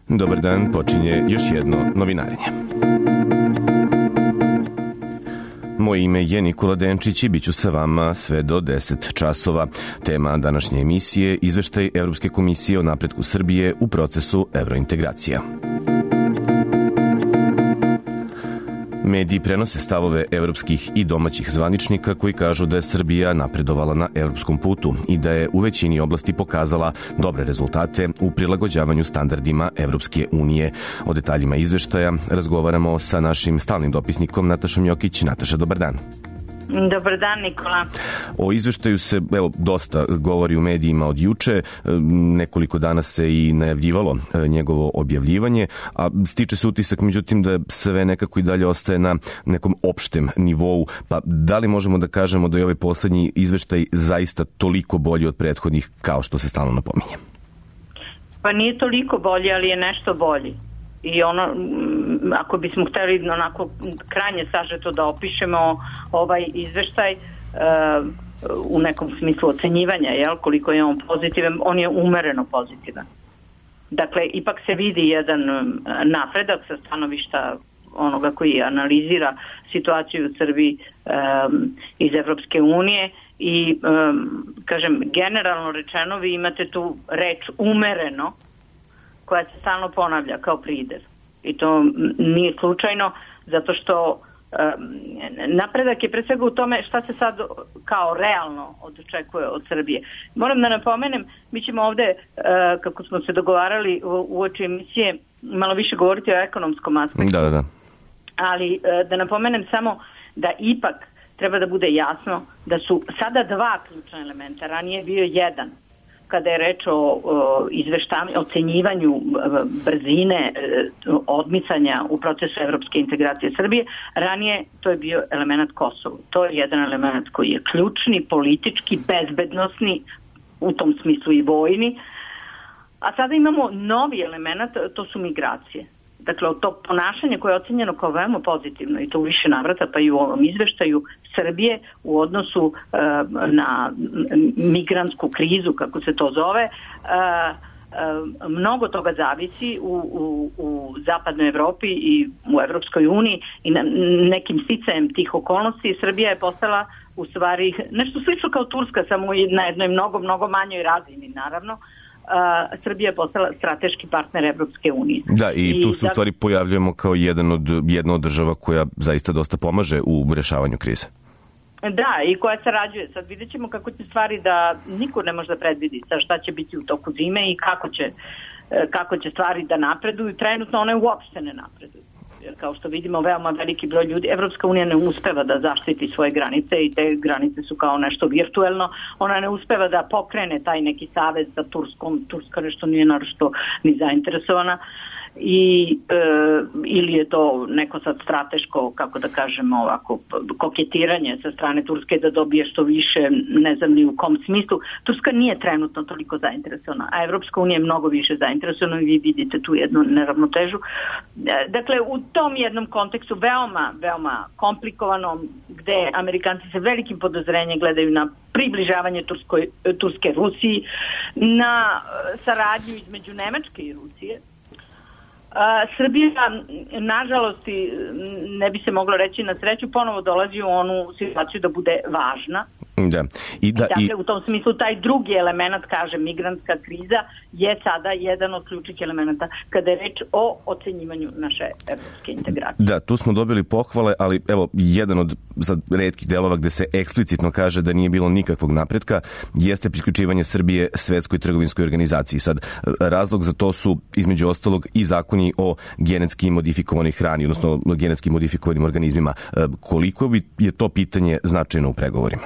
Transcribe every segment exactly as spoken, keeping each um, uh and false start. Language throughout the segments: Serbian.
Dobar dan, počinje još jedno novinarenje. Moje ime je Nikola Denčić i bit ću sa vama sve do deset časova. Tema današnje emisije – izveštaj Evropske komisije o napretku Srbije u procesu evrointegracija. Mediji prenose stavove evropskih i domaćih zvaničnika koji kažu da je Srbija napredovala na evropskom putu i da je u većini oblasti pokazala dobre rezultate u prilagođavanju standardima Evropske unije. O detaljima izveštaja razgovaramo sa našim stalnim dopisnikom Natašom Jokić. Nataša, dobar dan. Dobar dan, Nikola. O izveštaju se evo, dosta govori u medijima od juče, nekoliko dana se i najavljivalo njegovo objavljivanje, a stiče se utisak međutim da sve nekako i dalje ostaje na nekom opštem nivou, pa da li možemo da kažemo da je ovaj poslednji izveštaj zaista toliko bolji od prethodnih kao što se stalno napominje? Pa nije toliko bolji, ali je nešto bolji. I ono, ako bismo hteli onako krajnje sažeto da opišemo ovaj izveštaj e, u nekom smislu ocenjivanja, jel, koliko je on pozitivan, on je umereno pozitivan. Dakle, ipak se vidi jedan napredak sa stanovišta onoga koji analizira situaciju u Srbiji um, iz Evropske unije i, um, kažem, generalno rečeno, vi imate tu reč umereno, koja se stalno ponavlja kao pridev. I to nije slučajno, zato što um, napredak je pre svega u tome šta se sad kao realno očekuje od Srbije. Moram da napomenem, mi ćemo ovde, uh, kako smo se dogovarali u, u oči emisije, malo više govoriti o ekonomskom aspektu. Da, da, da. Ali uh, da napomenem samo da ipak treba da bude jasno da su sada dva ključna elementa, ranije je bio jedan, kada je reč o, o izveštavanju, ocenjivanju brzine odmicanja u procesu evropske integracije Srbije, ranije to je bio element Kosovo. To je jedan element koji je ključni, politički, bezbednosni, u tom smislu i vojni. A sada imamo novi element, to su migracije. Dakle, od tog ponašanja koje je ocenjeno kao veoma pozitivno i to u više navrata, pa i u ovom izveštaju Srbije u odnosu uh, na migrantsku krizu, kako se to zove, uh, uh, mnogo toga zavisi u, u, u zapadnoj Evropi i u Evropskoj uniji i na, nekim sticajem tih okolnosti Srbija je postala u stvari nešto slično kao Turska, samo na jednoj mnogo, mnogo manjoj razini, naravno. Uh, Srbija je postala strateški partner Evropske unije. Da, i, I tu se da... u stvari pojavljujemo kao jedan od, jedna od država koja zaista dosta pomaže u rešavanju krize. Da, i koja sarađuje. Sad vidjet ćemo kako će stvari da niko ne može da predvidi sa šta će biti u toku zime i kako će, kako će stvari da napreduju. Trenutno one uopšte ne napreduju. Jer kao što vidimo, veoma veliki broj ljudi, Evropska unija ne uspeva da zaštiti svoje granice i te granice su kao nešto virtuelno. Ona ne uspeva da pokrene taj neki savez sa Turskom. Turska nešto nije naročito ni zainteresovana. I, e, ili je to neko sad strateško, kako da kažemo ovako, koketiranje sa strane Turske da dobije što više, ne znam ni u kom smislu. Turska nije trenutno toliko zainteresovana, a Evropska unija je mnogo više zainteresovana i vi vidite tu jednu neravnotežu. E, dakle, u tom jednom kontekstu veoma, veoma komplikovanom, gde Amerikanci sa velikim podozrenjem gledaju na približavanje Turskoj, Turske Rusiji, na saradnju između Nemačke i Rusije. Uh, Srbija, nažalost, ne bi se moglo reći na sreću, ponovo dolazi u onu situaciju da bude važna. Da. I da, dakle, i... u tom smislu taj drugi element, kaže, migrantska kriza, je sada jedan od ključnih elementa kada je reč o ocenjivanju naše evropske integracije. Da, tu smo dobili pohvale, ali evo, jedan od retkih delova gde se eksplicitno kaže da nije bilo nikakvog napretka jeste priključivanje Srbije Svetskoj trgovinskoj organizaciji. Sad, razlog za to su, između ostalog, i zakoni o genetski modifikovanoj hrani, odnosno genetski modifikovanim organizmima. Koliko bi je to pitanje značajno u pregovorima?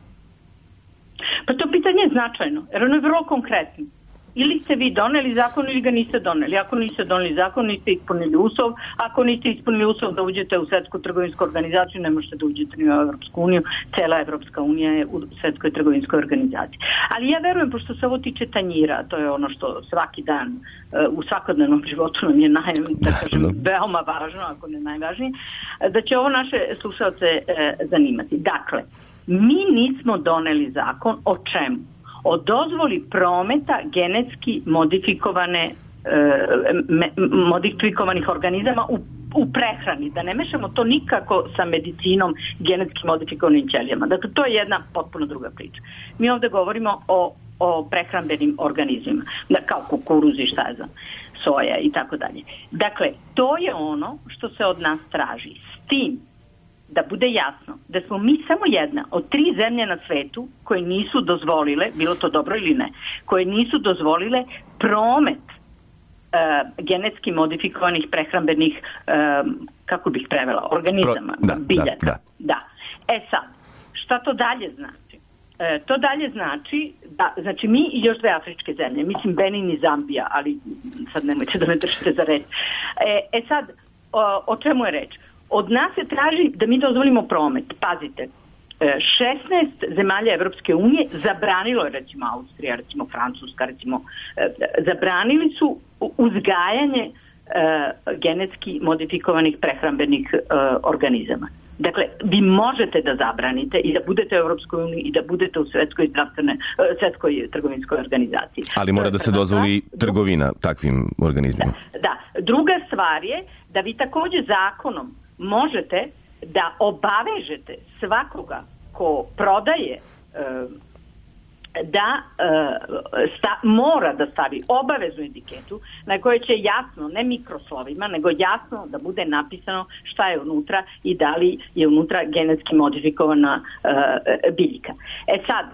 Pa to pitanje je značajno, jer ono je vrlo konkretno. Ili ste vi doneli zakon ili ga niste doneli. Ako niste doneli zakon, niste ispunili uslov. Ako niste ispunili uslov da uđete u Svetsku trgovinsku organizaciju, ne možete da uđete ni u Evropsku uniju. Cela Evropska unija je u Svetskoj trgovinskoj organizaciji. Ali ja verujem, pošto se ovo tiče tanjira, to je ono što svaki dan u svakodnevnom životu nam je naj, da kažem, veoma važno, ako ne najvažnije, da će ovo naše slušalce zanimati. Dakle, mi nismo doneli zakon o čemu? O dozvoli prometa genetski modifikovane me, modifikovanih organizama u, u prehrani, da ne mešamo to nikako sa medicinom genetski modifikovanim ćelijama. Dakle, to je jedna potpuno druga priča. Mi ovde govorimo o, o prehrambenim organizmima, da, kao kukuruzi, šta je za soja i tako dalje. Dakle, to je ono što se od nas traži. S tim da bude jasno da smo mi samo jedna od tri zemlje na svetu koje nisu dozvolile, bilo to dobro ili ne, koje nisu dozvolile promet uh, genetski modifikovanih prehrambenih, um, kako bih prevela, organizama, Pro, da, biljaka. Da, da. da. E sad, šta to dalje znači? E, to dalje znači da, znači mi i još dve afričke zemlje, mislim Benin i Zambija, ali sad nemojte da me držite za reč. E, e sad, o, o čemu je reč? Od nas se traži da mi dozvolimo promet. Pazite, šesnaest zemalja Evropske unije zabranilo je, recimo Austrija, recimo Francuska, recimo, zabranili su uzgajanje genetski modifikovanih prehrambenih organizama. Dakle, vi možete da zabranite i da budete u Europskoj uniji i da budete u svetskoj zdravstvene, svetskoj trgovinskoj organizaciji. Ali mora da se dozvoli trgovina takvim organizmima. Da, da. Druga stvar je da vi takođe zakonom možete da obavežete svakoga ko prodaje da sta, mora da stavi obaveznu etiketu na kojoj će jasno, ne mikroslovima, nego jasno da bude napisano šta je unutra i da li je unutra genetski modifikovana biljka. E sad,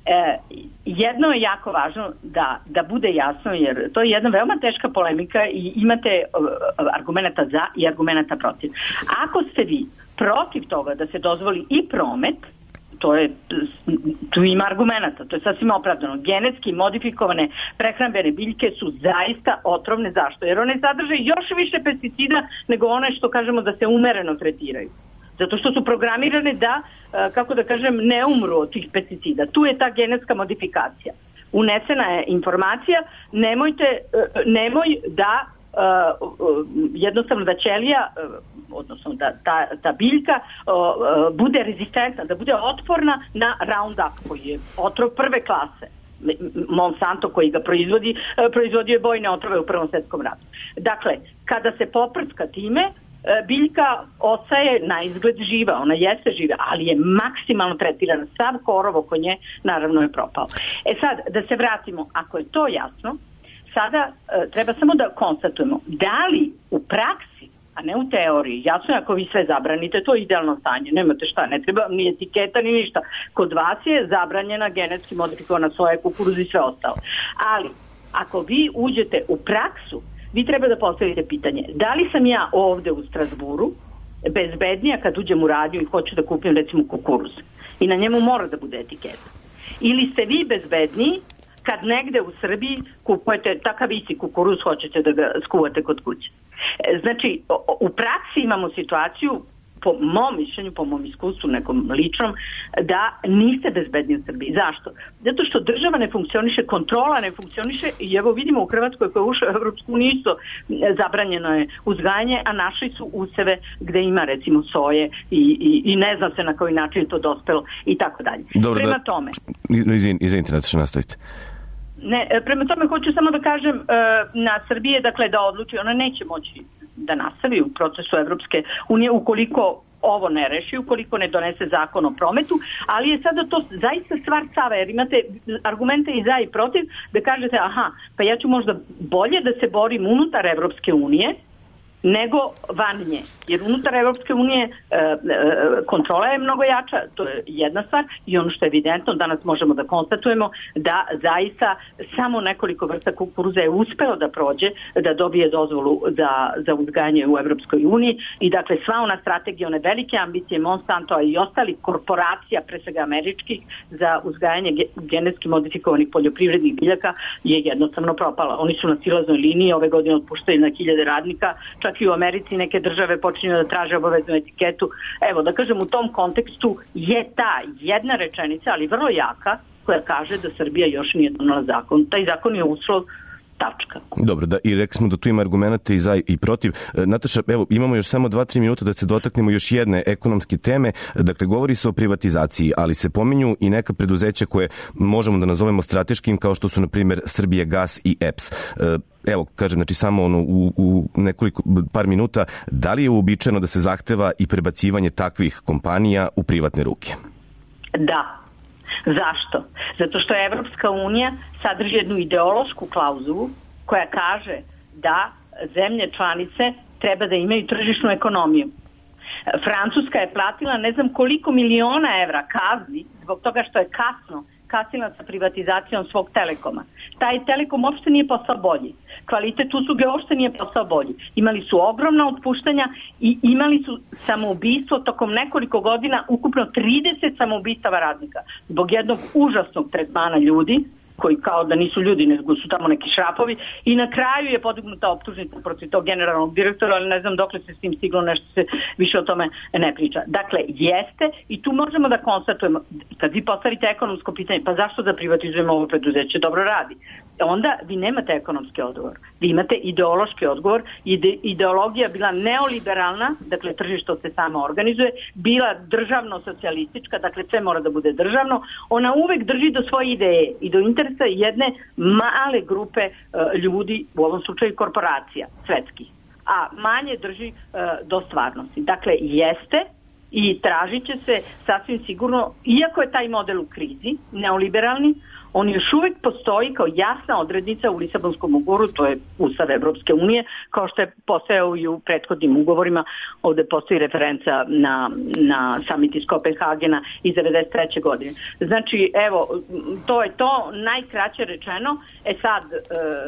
jedno je jako važno da, da bude jasno, jer to je jedna veoma teška polemika i imate argumenta za i argumenta protiv. Ako ste vi protiv toga da se dozvoli i promet, to je, tu ima argumenta, to je sasvim opravdano. Genetski modifikovane prehrambene biljke su zaista otrovne. Zašto? Jer one sadrže još više pesticida nego one što kažemo da se umereno tretiraju. Zato što su programirane da, kako da kažem, ne umru od tih pesticida. Tu je ta genetska modifikacija. Unesena je informacija, nemojte, nemoj da jednostavno da ćelija, odnosno da ta, ta biljka bude rezistentna, da bude otporna na Roundup, koji je otrov prve klase. Monsanto koji ga proizvodi, proizvodio je bojne otrove u Prvom svetskom ratu. Dakle, kada se poprska time, biljka ostaje na izgled živa, ona jeste živa, ali je maksimalno tretirana. Sav korov oko nje naravno je propao. E sad, da se vratimo, ako je to jasno, sada e, treba samo da konstatujemo da li u praksi, a ne u teoriji, jasno je ako vi sve zabranite, to je idealno stanje, nemate šta, ne treba ni etiketa ni ništa. Kod vas je zabranjena genetski modifikovana soja, kukuruz i sve ostalo. Ali, ako vi uđete u praksu, vi treba da postavite pitanje, da li sam ja ovde u Strasburu bezbednija kad uđem u radnju i hoću da kupim recimo kukuruz i na njemu mora da bude etiketa. Ili ste vi bezbedniji kad negde u Srbiji kupujete takav isti kukuruz, hoćete da ga skuvate kod kuće. Znači, u praksi imamo situaciju, po mom mišljenju, po mom iskustvu nekom ličnom, da niste bezbedni u Srbiji. Zašto? Zato što država ne funkcioniše, kontrola ne funkcioniše i evo vidimo u Hrvatskoj koja je ušla u Evropsku uniju isto zabranjeno je uzgajanje, a našli su useve gde ima recimo soje i, i, i ne zna se na koji način to dospelo i tako dalje. Dobro, prema da, tome... Izvin, izvinite, da će nastaviti. Ne, prema tome hoću samo da kažem na Srbije, dakle, da odluči, ona neće moći da nastavi u procesu Evropske unije ukoliko ovo ne reši, ukoliko ne donese zakon o prometu, ali je sada to zaista stvar stava, jer imate argumente i za i protiv, da kažete, aha, pa ja ću možda bolje da se borim unutar Evropske unije, nego van nje. Jer unutar Evropske unije e, e, kontrola je mnogo jača, to je jedna stvar, i ono što je evidentno, danas možemo da konstatujemo da zaista samo nekoliko vrsta kukuruza je uspeo da prođe, da dobije dozvolu za, za uzgajanje u Evropskoj uniji i dakle sva ona strategija, one velike ambicije Monsanto i ostali korporacija, pre svega američkih, za uzgajanje genetski modifikovanih poljoprivrednih biljaka je jednostavno propala. Oni su na silaznoj liniji, ove godine otpuštaju na hiljade radnika, čak i u Americi neke države počinju da traže obaveznu etiketu. Evo, da kažem, u tom kontekstu je ta jedna rečenica, ali vrlo jaka, koja kaže da Srbija još nije donala zakon. Taj zakon je uslov Tačka. Dobro, da, i rekli smo da tu ima argumenta i za i protiv. Nataša, evo, imamo još samo dva tri minuta da se dotaknemo još jedne ekonomske teme. Dakle, govori se o privatizaciji, ali se pominju i neka preduzeća koje možemo da nazovemo strateškim, kao što su, na primjer, Srbijagas i E P S. Evo, kažem, znači samo ono, u, u nekoliko, par minuta, da li je uobičajeno da se zahteva i prebacivanje takvih kompanija u privatne ruke? Da. Zašto? Zato što Evropska unija sadrži jednu ideološku klauzulu koja kaže da zemlje članice treba da imaju tržišnu ekonomiju. Francuska je platila ne znam koliko miliona evra kazni zbog toga što je kasno kasnila sa privatizacijom svog Telekoma. Taj Telekom uopšte nije postao bolji. Kvalitet usluge uopšte nije postao bolji. Imali su ogromna otpuštanja i imali su samoubistvo tokom nekoliko godina, ukupno trideset samoubistava radnika. Zbog jednog užasnog tretmana ljudi, koji kao da nisu ljudi, nego su tamo neki šrapovi, i na kraju je podignuta optužnica protiv tog generalnog direktora, ali ne znam dokle se s tim stiglo, nešto se više o tome ne priča. Dakle, jeste, i tu možemo da konstatujemo, kad vi postavite ekonomsko pitanje, pa zašto da privatizujemo ovo preduzeće, dobro radi, onda vi nemate ekonomski odgovor. Vi imate ideološki odgovor. Ide, ideologija bila neoliberalna, dakle tržište se samo organizuje, bila državno-socijalistička, dakle sve mora da bude državno. Ona uvek drži do svoje ideje i do interesa jedne male grupe uh, ljudi, u ovom slučaju korporacija, svetskih, a manje drži uh, do stvarnosti. Dakle, jeste i tražit će se sasvim sigurno, iako je taj model u krizi, neoliberalni, on još uvijek postoji kao jasna odrednica u Lisabonskom ugovoru, to je Ustav Evropske unije, kao što je postojao i u prethodnim ugovorima. Ovde postoji referenca na, na summit iz Kopenhagena iz devedeset treće godine. Znači, evo, to je to, najkraće rečeno. E sad, e,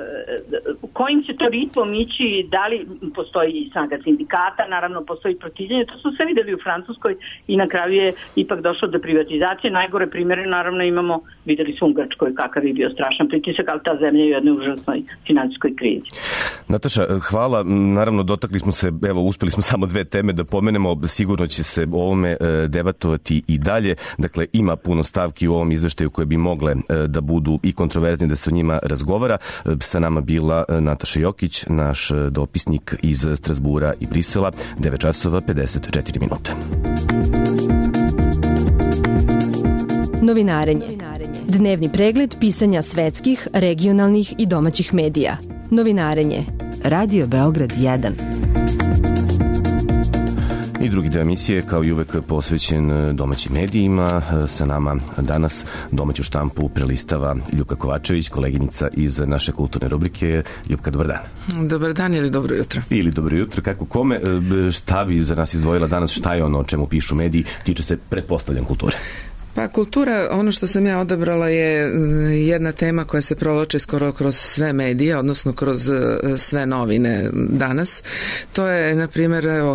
kojim će to ritmom ići, da li postoji snaga sindikata, naravno postoji protivljenje, to su sve videli u Francuskoj i na kraju je ipak došlo do privatizacije. Najgore primjere, naravno, imamo, videli su Ungar koji kakav je bio strašan pritisak, ali ta zemlja je u jednoj užasnoj finansijskoj krizi. Nataša, hvala. Naravno, dotakli smo se, evo, uspeli smo samo dve teme da pomenemo, sigurno će se o ovome debatovati i dalje. Dakle, ima puno stavki u ovom izveštaju koje bi mogle da budu i kontroverzni, da se o njima razgovara. Sa nama bila Nataša Jokić, naš dopisnik iz Strasbura i Brisela, devet časova pedeset četiri minuta. Novinarenje. Dnevni pregled pisanja svetskih, regionalnih i domaćih medija. Novinarenje. Radio Beograd jedan. I drugi deo emisije, kao i uvek, posvećen domaćim medijima. Sa nama danas domaću štampu prelistava Ljupka Kovačević, koleginica iz naše kulturne rubrike. Ljupka, dobar dan. Dobar dan ili dobro jutro. Ili dobro jutro, kako kome. Šta bi za nas izdvojila danas, šta je ono o čemu pišu mediji, tiče se, pretpostavljam, kulture? Pa kultura, ono što sam ja odabrala je jedna tema koja se provlači skoro kroz sve medije, odnosno kroz sve novine danas. To je, na primjer, evo,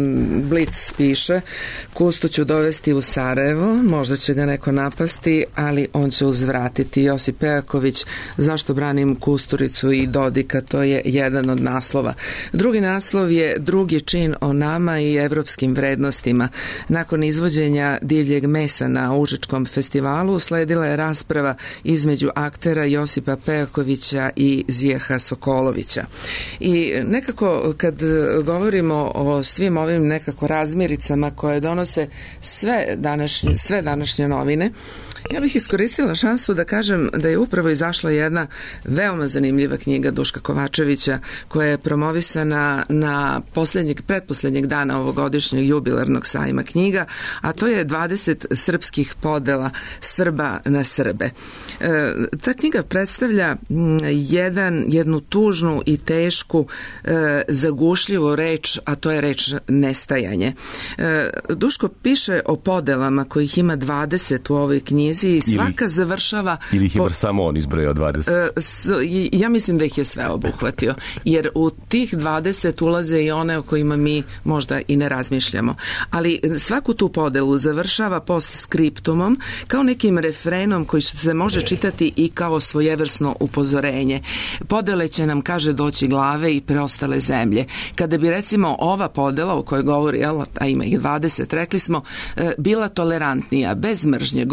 Blic piše, Kustu ću dovesti u Sarajevo, možda će ga neko napasti, ali on će uzvratiti. Josip Pejaković, zašto branim Kusturicu i Dodika, to je jedan od naslova. Drugi naslov je drugi čin o nama i evropskim vrednostima. Nakon izvođenja divljeg mesa na Užičkom festivalu sledila je rasprava između aktera Josipa Pejakovića i Zijeha Sokolovića. I nekako kad govorimo o svim ovim nekako razmiricama koje donose sve današnje, sve današnje novine, ja bih iskoristila šansu da kažem da je upravo izašla jedna veoma zanimljiva knjiga Duška Kovačevića koja je promovisana na poslednjeg, pretposlednjeg dana ovogodišnjeg jubilarnog sajma knjiga, a to je dvadeset srpskih podela Srba na Srbe. E, ta knjiga predstavlja jedan, jednu tužnu i tešku e, zagušljivu reč, a to je reč nestajanje. E, Duško piše o podelama kojih ima dvadeset u ovoj knjizi i svaka ili, završava... Ili ih ima po, samo on izbrojao dvadeset? E, s, ja mislim da ih je sve obuhvatio, jer u tih dvadeset ulaze i one o kojima mi možda i ne razmišljamo. Ali svaku tu podelu završava postskriptumom kao nekim refrenom koji se može čitati i kao svojevrsno upozorenje. Podele će nam, kaže, doći glave i preostale zemlje. Kada bi recimo ova podela o kojoj govori, jel, a ima ih dvadeset, rekli smo, bila tolerantnija, bez mržnje, gorčine,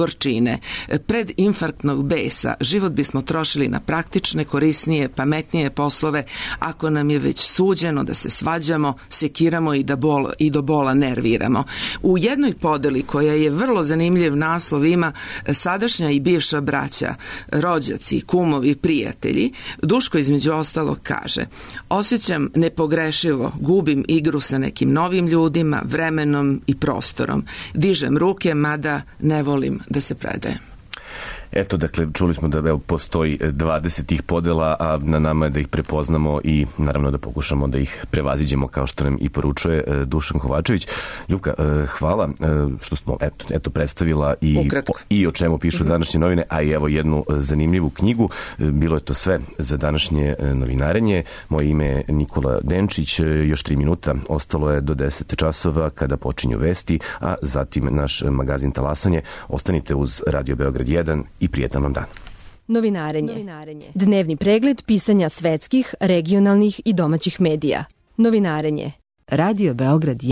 godine predinfarktnog besa život bismo trošili na praktične, korisnije, pametnije poslove ako nam je već suđeno da se svađamo, sekiramo i da bol, i do bola nerviramo. U jednoj podeli koja je vrlo zanimljiv naslov ima sadašnja i bivša braća, rođaci, kumovi, prijatelji, Duško između ostalog kaže: osjećam nepogrešivo, gubim igru sa nekim novim ljudima, vremenom i prostorom. Dižem ruke, mada ne volim da se predajem. Eto, dakle, čuli smo da evo, postoji dvadeset tih podela, a na nama je da ih prepoznamo i naravno da pokušamo da ih prevaziđemo, kao što nam i poručuje Dušan Kovačević. Ljupka, hvala što smo eto, eto predstavila i, i o čemu pišu današnje novine, a i evo jednu zanimljivu knjigu. Bilo je to sve za današnje novinarenje. Moje ime je Nikola Denčić. Još tri minuta ostalo je do deset časova kada počinju vesti, a zatim naš magazin Talasanje. Ostanite uz Radio Beograd jedan i prijetan vam dan. Novinarenje. Novinarenje. Dnevni pregled pisanja svetskih, regionalnih i domaćih medija. Novinarenje. Radio Beograd